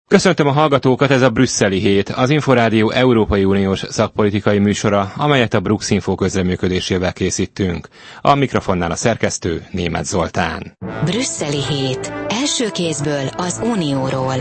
Köszöntöm a hallgatókat, ez a Brüsszeli hét, az Inforádió Európai Uniós szakpolitikai műsora, amelyet a Bruxinfo közreműködésével készítünk. A mikrofonnál a szerkesztő, Németh Zoltán. Brüsszeli hét. Első kézből az Unióról.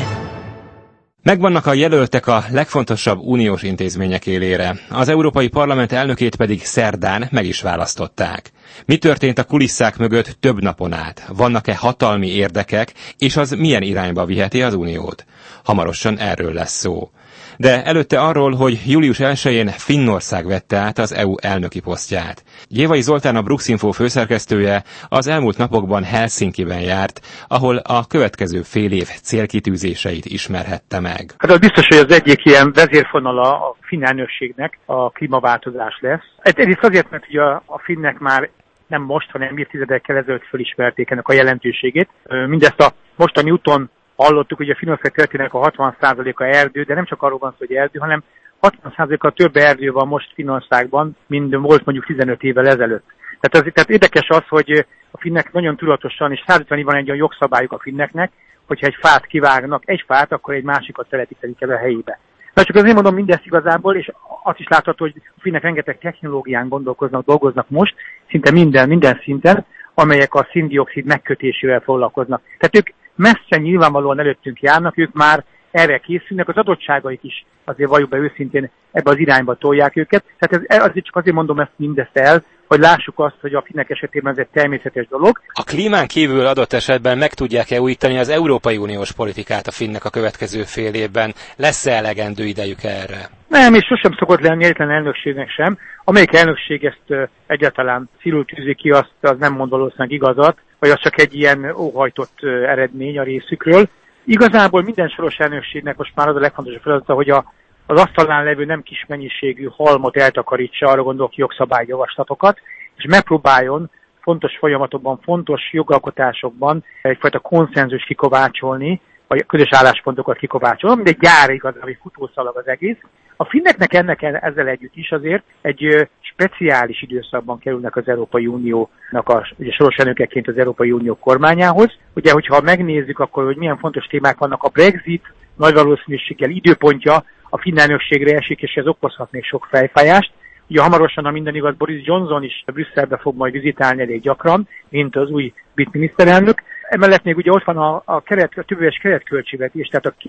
Megvannak a jelöltek a legfontosabb uniós intézmények élére, az Európai Parlament elnökét pedig szerdán meg is választották. Mi történt a kulisszák mögött több napon át? Vannak-e hatalmi érdekek, és az milyen irányba viheti az Uniót? Hamarosan erről lesz szó. De előtte arról, hogy július 1-én Finnország vette át az EU elnöki posztját. Gyévai Zoltán, a Bruxinfo főszerkesztője az elmúlt napokban Helsinkiben járt, ahol a következő fél év célkitűzéseit ismerhette meg. Hát az biztos, hogy az egyik ilyen vezérfonala a finn elnökségnek a klímaváltozás lesz. Egyrészt azért, mert ugye a finnek már nem most, hanem évtizedekkel ezelőtt fölismerték ennek a jelentőségét. Mindezt a mostani úton hallottuk, hogy a Finnország területének a 60%-a erdő, de nem csak arról van szó, hogy erdő, hanem 60%-a több erdő van most Finnországban, mint volt mondjuk 15 évvel ezelőtt. Tehát érdekes az, hogy a finnek nagyon tudatosan, és 150 év van egy olyan jogszabályuk a finneknek, hogyha egy fát kivágnak, egy fát, akkor egy másikat telepítenik el a helyébe. Na csak azért mondom mindezt igazából, és azt is látható, hogy a finnek rengeteg technológián dolgoznak most, szinte minden szinten, amelyek a szén-dioxid megkötésével foglalkoznak. Tehát ők messze nyilvánvalóan előttünk járnak, ők már erre készülnek, az adottságaik is azért valljuk be őszintén ebbe az irányba tolják őket. Tehát azért csak azért mondom ezt mindezt el, hogy lássuk azt, hogy a finnek esetében ez egy természetes dolog. A klímán kívül adott esetben meg tudják-e újítani az Európai Uniós politikát a finnek a következő fél évben? Lesz-e elegendő idejük erre? Nem, és sosem szokott lenni egyetlen elnökségnek sem. Amelyik elnökség ezt egyáltalán szívül tűzi ki, az nem mond valószínűleg igazat, vagy az csak egy ilyen óhajtott eredmény a részükről. Igazából minden soros elnökségnek most már az a legfontosabb feladata, hogy az asztalán levő nem kis mennyiségű halmot eltakarítsa, arra gondolok jogszabályjavaslatokat, és megpróbáljon fontos folyamatokban, fontos jogalkotásokban egyfajta konszenzus kikovácsolni, vagy közös álláspontokat kikovácsolni, mint egy gyár igazából, egy futószalag az egész. A finneknek ezzel együtt is azért egy speciális időszakban kerülnek az Európai Uniónak ugye soros elnökeként az Európai Unió kormányához. Ugye, hogyha megnézzük akkor, hogy milyen fontos témák vannak, a Brexit nagy valószínűséggel időpontja a finn elnökségre esik, és ez okozhat még sok fejfájást. Ugye hamarosan, ha minden igaz, Boris Johnson is Brüsszelbe fog majd vizitálni elég gyakran, mint az új brit miniszterelnök. Emellett még ugye ott van a többéves keretköltségvetés, tehát a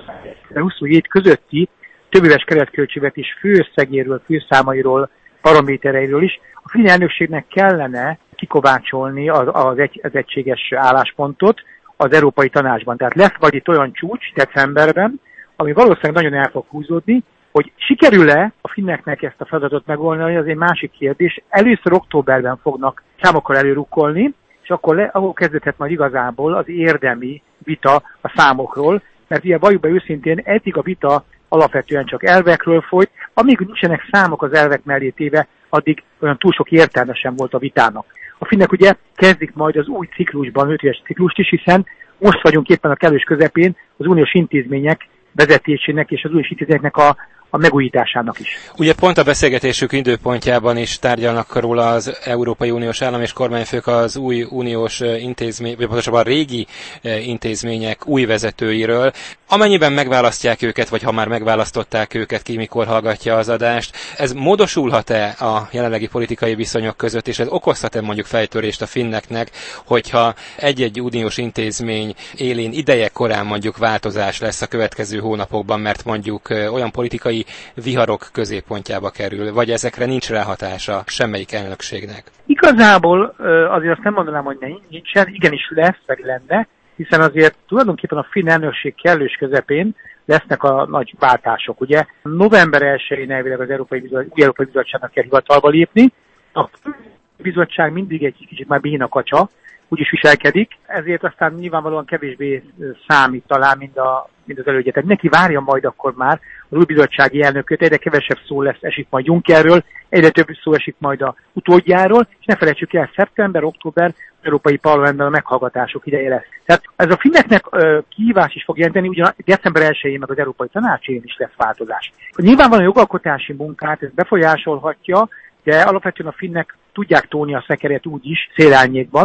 2027 közötti többéves keretköltségvetés főösszegéről, főszámairól, paramétereiről is. A finn elnökségnek kellene kikovácsolni az egységes álláspontot az Európai Tanácsban. Tehát lesz vagy itt olyan csúcs decemberben, ami valószínűleg nagyon el fog húzódni, hogy sikerül-e a finneknek ezt a feladatot megoldani, az egy másik kérdés. Először októberben fognak számokkal előrukkolni, és akkor kezdődhet majd igazából az érdemi vita a számokról, mert ugye valljuk be őszintén, eddig a vita alapvetően csak elvekről folyt, amíg nincsenek számok az elvek mellé téve, addig olyan túl sok értelme sem volt a vitának. A finnek ugye kezdik majd az új ciklusban, 5 éves ciklust is, hiszen most vagyunk éppen a kellős közepén az uniós intézmények vezetésének és az uniós intézményeknek a megújításának is. Ugye pont a beszélgetésük időpontjában is tárgyalnak róla az Európai Uniós állam és kormányfők az új uniós intézmény, vagy pontosabban a régi intézmények új vezetőiről. Amennyiben megválasztják őket, vagy ha már megválasztották őket, ki mikor hallgatja az adást, ez módosulhat-e a jelenlegi politikai viszonyok között, és ez okozhat-e mondjuk fejtörést a finneknek, hogyha egy-egy uniós intézmény élén ideje korán mondjuk változás lesz a következő hónapokban, mert mondjuk olyan politikai viharok középpontjába kerül, vagy ezekre nincs ráhatása semmelyik elnökségnek? Igazából azért azt nem mondanám, hogy nincsen, igenis lesz, meg lenne, hiszen azért tulajdonképpen a finn elnökség kellős közepén lesznek a nagy váltások. Ugye november 1-én elvileg az Európai Bizottságnak kell hivatalba lépni, a bizottság mindig egy kicsit már béna kacsa, úgy is viselkedik, ezért aztán nyilvánvalóan kevésbé számít talán, mint az elődje. Tehát neki várja majd akkor már az új bizottsági elnököt, egyre kevesebb szó esik majd Junckerről, egyre több szó esik majd a utódjáról, és ne felejtsük el, szeptember, október az Európai Parlamentben a meghallgatások ideje lesz. Tehát ez a finneknek kihívás is fog jelenteni, ugyan december 1-én meg az Európai Tanácsén is lesz változás. Nyilvánvalóan a jogalkotási munkát ez befolyásolhatja, de alapvetően a finnek tudják tolni a szekeret úgy is, szélárnyékban,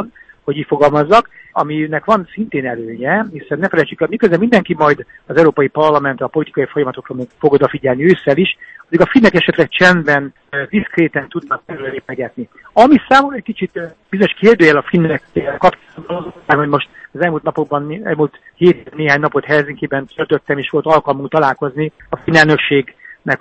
hogy így fogalmazzak, aminek van szintén előnye, hiszen ne felejtsük el, miközben mindenki majd az Európai Parlamentre, a politikai folyamatokra fog odafigyelni ősszel is, addig a finnek esetleg csendben, diszkréten tudnak előrépegetni. Ami számomra egy kicsit bizonyos kérdőjel a finnek kapcsolatban, hogy most az elmúlt néhány napot Helsinkiben töltöttem, és volt alkalmunk találkozni a finn elnökségnek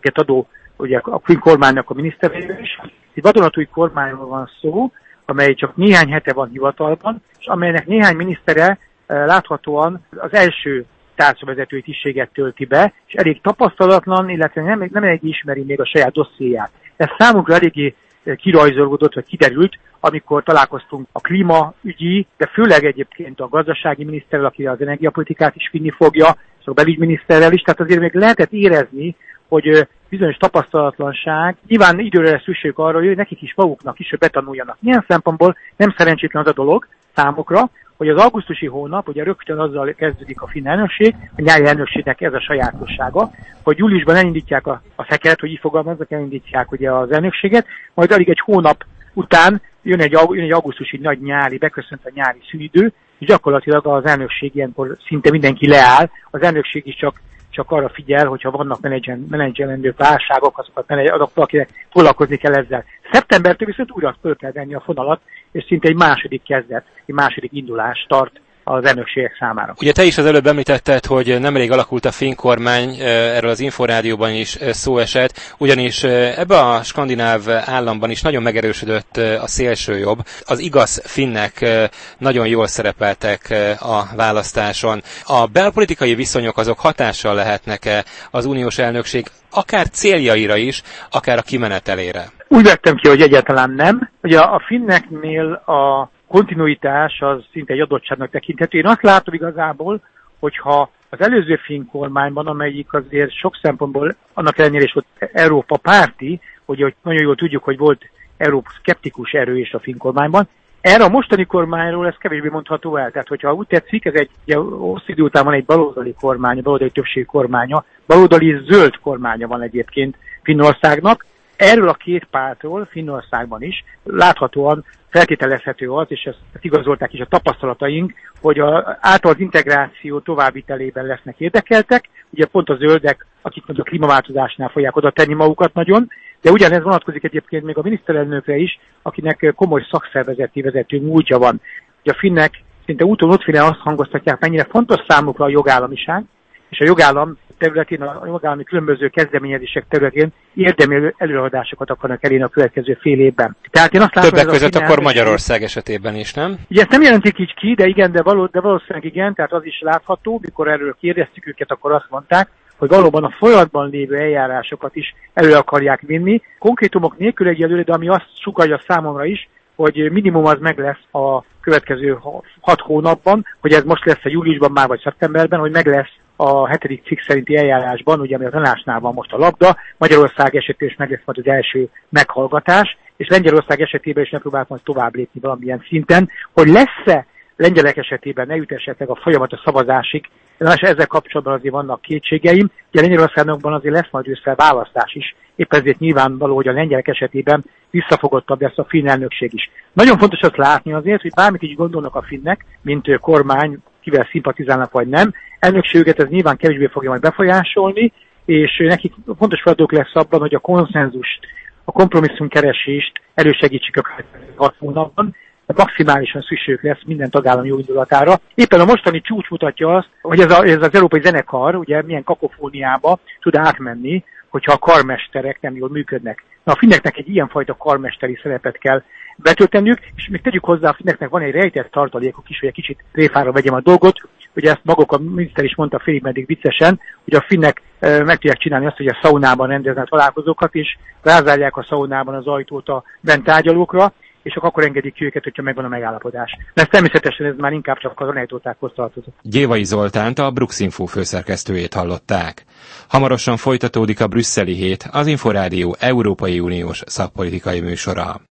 ugye a finn kormánynak a miniszterével is. Egy vadonatúj kormányról van szó, amely csak néhány hete van hivatalban, és amelynek néhány minisztere láthatóan az első tárcavezetői tisztséget tölti be, és elég tapasztalatlan, illetve nem elég ismeri még a saját dossziéját. Ez számunkra eléggé kirajzolódott, vagy kiderült, amikor találkoztunk a klímaügyi, de főleg egyébként a gazdasági miniszterrel, aki az energiapolitikát is vinni fogja, és a belügyminiszterrel is, tehát azért még lehetett érezni, hogy bizonyos tapasztalatlanság, nyilván időre lesz szükség arra, hogy nekik is maguknak is, hogy betanuljanak. Milyen szempontból nem szerencsétlen az a dolog számukra, hogy az augusztusi hónap, ugye rögtön azzal kezdődik a finn elnökség, a nyári elnökségnek ez a sajátossága, hogy júliusban elindítják a szekeret, hogy így fogalmazzak, elindítják ugye az elnökséget, majd alig egy hónap után jön egy augusztusi nagy nyári, beköszönt a nyári szünidő, és gyakorlatilag az elnökség ilyenkor szinte mindenki leáll, az elnökség is csak arra figyel, hogyha vannak menedzselendő válságok, azok akinek foglalkozni kell ezzel. Szeptembertől viszont újra föl kell venni a fonalat, és szinte egy második kezdet, egy második indulás tart az elnökségek számára. Ugye te is az előbb említetted, hogy nemrég alakult a finn kormány, erről az Inforádióban is szó esett, ugyanis ebbe a skandináv államban is nagyon megerősödött a szélsőjobb. Az igaz finnek nagyon jól szerepeltek a választáson. A belpolitikai viszonyok azok hatással lehetnek-e az uniós elnökség akár céljaira is, akár a kimenetelére? Úgy vettem ki, hogy egyáltalán nem. Ugye a finneknél a kontinuitás az szinte egy adottságnak tekinthető. Én azt látom igazából, hogyha az előző finn kormányban, amelyik azért sok szempontból annak ellenére is volt Európa párti, hogy nagyon jól tudjuk, hogy volt Európa szkeptikus erő is a finn kormányban, erre a mostani kormányról ez kevésbé mondható el. Tehát, hogyha úgy tetszik, ez egy hosszú idő után van egy baloldali kormánya, baloldali többség kormánya, baloldali zöld kormánya van egyébként Finnországnak. Erről a két pártról Finnországban is láthatóan feltételezhető az, és ezt igazolták is a tapasztalataink, hogy által az integráció továbbvitelében lesznek érdekeltek. Ugye pont a zöldek, akik a klímaváltozásnál fogják oda tenni magukat nagyon, de ugyanez vonatkozik egyébként még a miniszterelnökre is, akinek komoly szakszervezeti vezető múltja van. Ugye a finnek szinte úton ottféle azt hangoztatják, mennyire fontos számukra a jogállamiság, és a jogállam területén, a jogállami különböző kezdeményezések területén érdemi előadásokat akarnak elérni a következő fél évben. Tehát én azt látom, többek között akkor Magyarország esetében is, nem? Ugye ezt nem jelentik így ki, de igen, de valószínűleg igen, tehát az is látható, mikor erről kérdeztük őket, akkor azt mondták, hogy valóban a folyamatban lévő eljárásokat is elő akarják vinni. Konkrétumok nélkül egy előre, de ami azt sugallja számomra is, hogy minimum az meg lesz a következő 6 hónapban, hogy ez most lesz a júliusban már vagy szeptemberben, hogy meg lesz a 7. cikk szerinti eljárásban, ugye ami a tanácsnál van most a labda, Magyarország esetében is meg lesz majd az első meghallgatás, és Lengyelország esetében is megpróbálnak majd tovább lépni valamilyen szinten, hogy lesz-e lengyelek esetében ne jut esetleg a folyamat a szavazásig. Ezzel kapcsolatban azért vannak kétségeim, ugye Lengyelországban azért lesz majd ősszel választás is, épp ezért nyilvánvaló, hogy a lengyelek esetében visszafogottabb lesz a finn elnökség is. Nagyon fontos azt látni azért, hogy bármit is gondolnak a finnek, mint kormány, kivel szimpatizálnak vagy nem, elnökségüket ez nyilván kevésbé fogja majd befolyásolni, és nekik fontos feladatuk lesz abban, hogy a konszenzust, a kompromisszumkeresést elősegítsük a következő 6 hónapban, maximálisan szükségük lesz minden tagállam jó indulatára. Éppen a mostani csúcs mutatja azt, hogy ez az európai zenekar ugye milyen kakofóniába tud átmenni, hogyha a karmesterek nem jól működnek. Na, a finneknek egy ilyenfajta karmesteri szerepet kell betölteniük, és még tegyük hozzá, a finneknek van egy rejtett tartalékok is, hogy egy kicsit tréfára vegyem a dolgot. Ugye ezt maguk a miniszter is mondta félig meddig viccesen, hogy a finnek meg tudják csinálni azt, hogy a szaunában rendeznek találkozókat, és rázárják a szaunában az ajtót a bent tárgyalókra, és akkor engedik ki őket, hogyha megvan a megállapodás. De természetesen ez már inkább csak az anekdotákhoz tartozott. Gyévai Zoltánt, a Bruxinfo főszerkesztőjét hallották. Hamarosan folytatódik a brüsszeli hét, az Inforádió Európai Uniós szakpolitikai műsora.